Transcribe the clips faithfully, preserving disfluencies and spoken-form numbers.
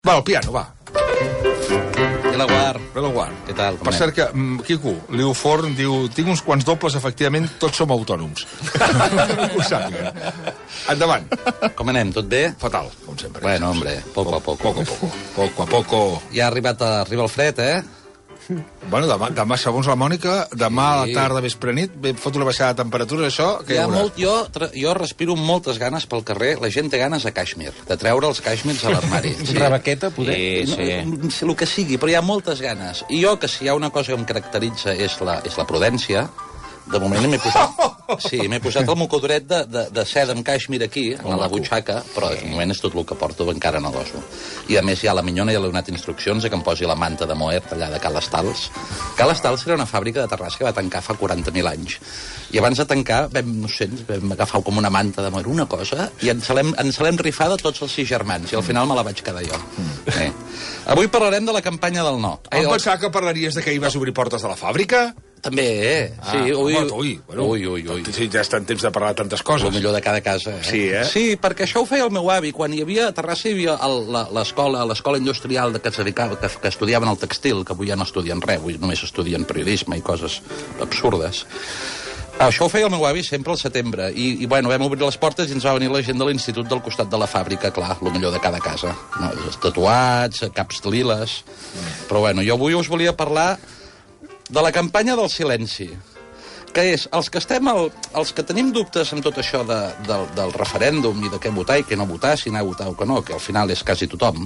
Va, el piano, va. I la guard. Ve la guard. Què tal? Per cert que, mm, Quico, Liu Forn diu tinc uns quants dobles, efectivament, tots som autònoms. Ho sàpiga. Endavant. Com anem? Tot bé? Fatal, com sempre. Bueno, hombre, poco a poco. Poco a poco. Poco a poco. Ja ha arribat a, arriba el fred, eh? Bueno, demà, demà, segons la Mònica, demà sí. A la tarda, vespre nit, fot una baixada de temperatures, això... Hi ha molt, jo, jo respiro moltes ganes pel carrer, la gent té ganes a Kashmir, de treure els Kashmirs a l'armari. Sí. Rebequeta, poder? Sí, sí. No, el que sigui, però hi ha moltes ganes. I jo, que si hi ha una cosa que em caracteritza és la, és la prudència, de moment m'he posat... Sí, m'he posat el mocodoret de, de, de seda amb Kashmir aquí, a la butxaca, però de moment és tot el que porto, encara no goso. I a més ja la minyona ja l'he donat instruccions que em posi la manta de moer allà de Cal Estals. Cal Estals era una fàbrica de Terrassa que va tancar fa quaranta mil anys. I abans de tancar vam, no sé, vam agafar com una manta de moer, una cosa, i ens l'hem ens l'hem rifat de tots els sis germans, i al final me la vaig quedar jo. Sí. Avui parlarem de la campanya del no. Em pensava que parlaries de que hi vas obrir portes de la fàbrica? També, eh? Ah, sí, ui, home, ui, bueno, ui, ui, ui. Sí, ja està en temps de parlar de tantes coses. El millor de cada casa, eh? Sí, eh? Sí, perquè això ho feia el meu avi. Quan hi havia a Terrassa hi havia l'escola l'escola industrial de que, es dedicava, que, que estudiaven el textil, que avui ja no estudien res, avui només estudien periodisme i coses absurdes. Això ho feia el meu avi sempre al setembre. I, i bueno, vam obrir les portes i ens va venir la gent de l'institut del costat de la fàbrica, clar, el millor de cada casa. No, tatuats, caps liles... Però bueno, jo avui us volia parlar de la campanya del silenci, que és, els que estem, el, els que tenim dubtes amb tot això de, del, del referèndum i de què votar i què no votar, si anar a votar o que no, que al final és quasi tothom,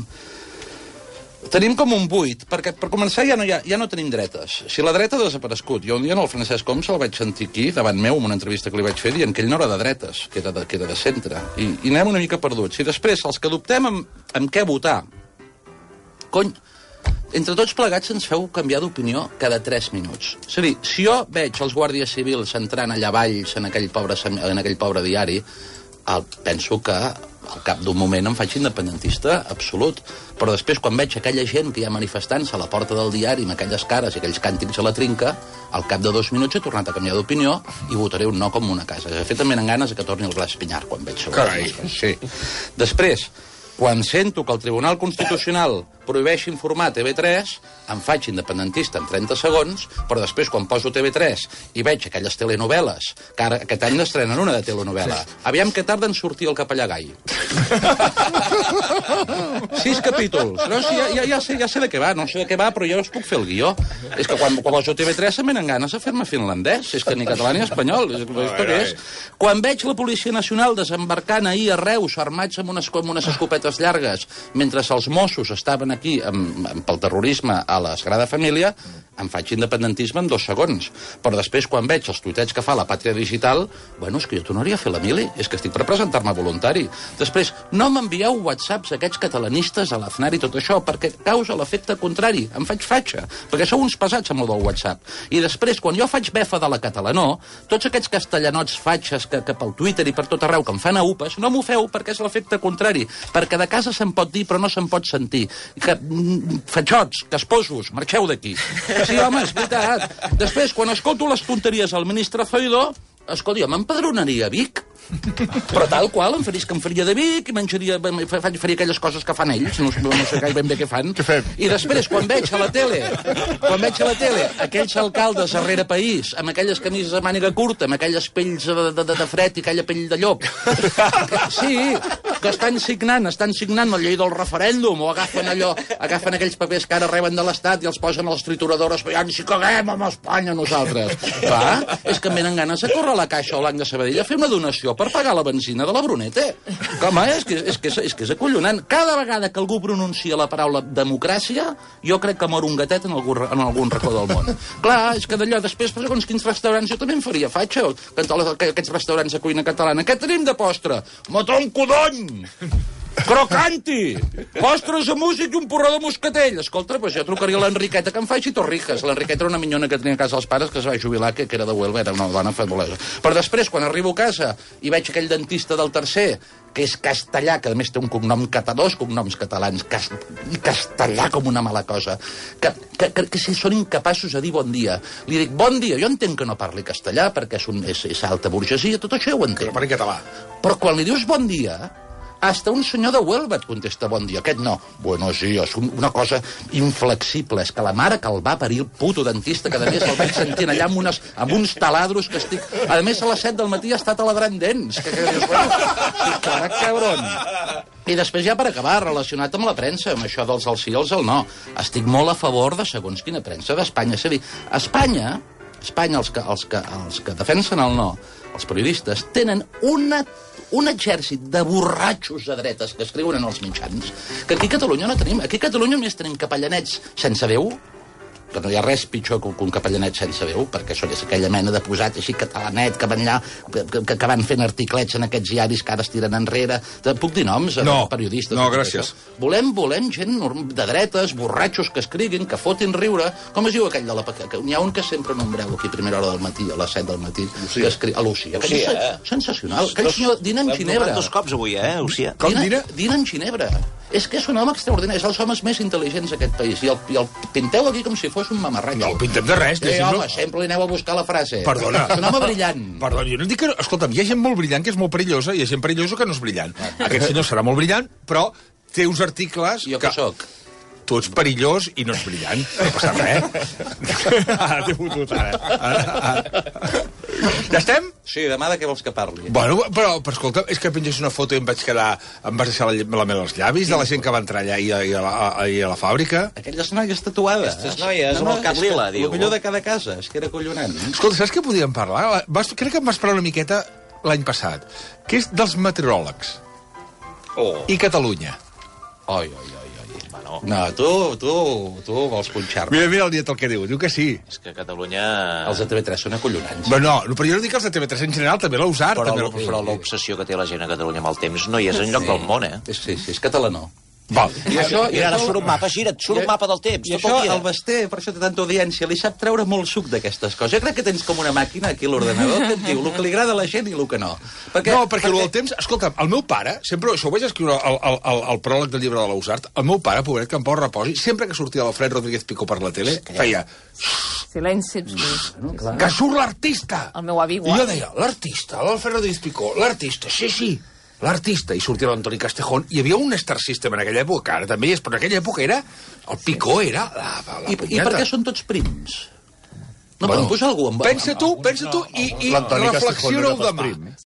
tenim com un buit, perquè per començar ja no, ha, ja no tenim dretes. Si la dreta ha desaparegut, jo un dia en el Francesc Homs el vaig sentir aquí, davant meu, en una entrevista que li vaig fer, dient que ell no era de dretes, que era de, que era de centre, i, i anem una mica perduts. I després, els que dubtem amb, amb què votar, cony, entre tots plegats ens feu canviar d'opinió cada tres minuts. És a dir, si jo veig els guàrdies civils entrant allà valls en aquell pobre, en aquell pobre diari, el, penso que al cap d'un moment em faig independentista absolut. Però després, quan veig aquella gent que hi ha manifestant-se a la porta del diari amb aquelles cares i aquells càntics a la trinca, al cap de dos minuts he tornat a canviar d'opinió i votaré un no com una casa. De fet, també tenen ganes que torni el Glaç Pinyar quan veig sobre les coses. Sí. Després, quan sento que el Tribunal Constitucional prohibeix informar a T V tres, em faig independentista en trenta segons, però després, quan poso T V tres i veig aquelles telenovel·les, que ara aquest any n'estrenen una de telenovel·la, aviam que tarda en sortir el capellà Gai. Sis capítols. No, sí, ja, ja, ja, sé, ja sé de què va, no sé de què va, però jo us puc fer el guió. És que quan, quan poso T V tres em venen ganes de fer-me finlandès, és que ni català ni espanyol. És, esto què és? Quan veig la Policia Nacional desembarcant ahir a Reus, armats amb unes, amb unes escopetes llargues, mentre els Mossos estaven aquí amb, amb, pel terrorisme a la Sagrada Família, em faig independentisme en dos segons. Però després, quan veig els tuitets que fa la Pàtria Digital, bueno, és que jo tornaria a fer la mili, és que estic per presentar-me voluntari. Després, no m'envieu whatsapps aquests catalanistes a l'Aznar i tot això, perquè causa l'efecte contrari, em faig fatxa, perquè sou uns pesats amb el del WhatsApp. I després, quan jo faig befa de la catalanó, tots aquests castellanots fatxes que, que pel Twitter i per tot arreu que em fan a upes, no m'ho feu perquè és l'efecte contrari, perquè de casa se'n pot dir però no se'n pot sentir. Que mm, fatxots, casposos, marxeu d'aquí. Sí, home, és veritat. Després, quan escolto les tonteries al ministre Zoido, escolta, jo m'empadronaria a Vic. Però tal qual, em faria que em faria de Vic i menjaria, faria aquelles coses que fan ells, no, no sé gaire ben bé què fan. Què fem? I després, quan veig a la tele, quan veig a la tele aquells alcaldes darrere país, amb aquelles camises de màniga curta, amb aquelles pells de, de, de, de fred i aquella pell de llop, que, sí, que estan signant, estan signant la llei del referèndum, o agafen allò, agafen aquells papers que ara reben de l'Estat i els posen a les trituradores, ja ni si caguem amb Espanya nosaltres. Clar, és que em venen ganes de córrer a la Caixa o l'Banc de Sabadell a fer una donació per pagar la benzina de la Brunete. Com, eh? És que és, que és, és, que és acollonant. Cada vegada que algú pronuncia la paraula democràcia, jo crec que mor un gatet en algun, en algun racó del món. Clar, és que d'allò, després, segons quins restaurants, jo també em faria fatxa, aquests restaurants de cuina catalana. Què tenim de postre? Matón codony! Crocanti! Postres de músic i un porró de moscatell. Escolta, doncs jo trucaria a l'Enriqueta que em faci torrijas. L'Enriqueta era una minyona que tenia a casa els pares que es va jubilar, que, que era de Huelva, era una dona fabulosa. Però després, quan arribo a casa i veig aquell dentista del tercer, que és castellà, que a més té un cognom català, dos cognoms catalans, cas, i castellà com una mala cosa, que, que, que, que si són incapaços de dir bon dia. Li dic, bon dia, jo entenc que no parli castellà, perquè és, un, és, és alta burgesia, tot això ho entenc. Que no parli català. Però quan li dius bon dia, Hasta un senyor de Huelva et contesta bon dia. Aquest no. Bueno, sí, és un, una cosa inflexible. És que la mare que el va parir el puto dentista, que a més el vaig sentint allà amb, unes, amb uns taladros que estic... A més, a les set del matí ha estat taladrant dents. Que, que dius, bueno, sí, clar, cabron. I després ja per acabar, relacionat amb la premsa, amb això dels el sí i els el no. Estic molt a favor de segons quina premsa d'Espanya. És a dir, a Espanya, Espanya els, que, els, que, els que defensen el no, els periodistes, tenen una... un exèrcit de borratxos de dretes que escriuen en els mitjans, que aquí a Catalunya no tenim. Aquí a Catalunya només tenim capellanets sense veu, que no hi ha res pitjor que un capellanet sense veu, perquè això és aquella mena de posat així catalanet, que van allà, que, que, que van fent articlets en aquests diaris que ara es tiren enrere. Te puc dir noms? No, periodistes, no, gràcies. Volem, volem gent de dretes, borratxos que escriguin, que fotin riure. Com es diu aquell de la... N'hi ha un que sempre nombreu aquí a primera hora del matí, a les set del matí, que escri... a l'Ucia. Sí, eh? Sensacional. Aquell senyor dina en Ginebra. Dos cops avui, eh, Ucia? Com dina? Dina en Ginebra. És que és un home extraordinari, és els homes més intel·ligents d'aquest país. I el, i el pinteu aquí com si fos un mamarratxo. No, pintem de res. Sí, home, sempre li aneu a buscar la frase. Perdona. És un home brillant. Perdona, jo no dic que... Escolta'm, hi ha gent molt brillant que és molt perillosa i hi ha gent perillosa que no és brillant. Aquest senyor serà molt brillant, però té uns articles... Jo que sóc? Tu ets perillós i no ets brillant. No passa res. Ara t'he fotut, ara. ara, ara. Ja estem? Sí, demà de què vols que parli? Bueno, però, però escolta, és que penges una foto i em vaig quedar... Em vas deixar la, la mel als llavis de la gent que va entrar allà i a, i a, la, a, i a la fàbrica. Aquelles noies tatuades. Aquestes noies amb el cap lila, diu. El millor de cada casa, és que era collonant. Escolta, saps què podíem parlar? Vas, crec que em vas parlar una miqueta l'any passat, que és dels meteoròlegs. Oh. I Catalunya. Oi, oi, oi. No, tu, tu, tu vols punxar-me. Mira, mira el Nieto el que diu, diu que sí. És que Catalunya... Els de T V tres són acollonants. Bueno, no, però jo no dic els de T V tres en general, també l'ha usat. Però, també però l'obsessió que té la gent a Catalunya amb el temps no hi és enlloc sí. del món, eh? Sí, sí, és catalanó. Val. I això, I ara surt un mapa, gira't, surt un mapa del temps, I tot això, el dia. el Basté, per això té tanta audiència, li sap treure molt suc d'aquestes coses. Jo crec que tens com una màquina aquí a l'ordenador que et diu el que li agrada a la gent i el que no. Perquè, no, perquè, perquè... el temps... Escolta'm, el meu pare, sempre, això ho vaig escriure al, al, al, al pròleg del llibre de l'Ausart, el meu pare, pobret, que en Pau reposi, sempre que sortia l'Alfred Rodríguez Picó per la tele, feia... Silenci, ets no, que surt l'artista! El meu avi igual. I jo deia, l'artista, l'Alfred Rodríguez Picó, l'artista, sí, sí, l'artista, i sortia l'Antoni Castejón. Hi havia un Star System en aquella època, ara també hi és, però en aquella època era... El Picó era la, la, la I, I per què són tots prims? No, bueno, poden posar algú amb... Pensa tu, pensa tu, i, i reflexiona-ho demà.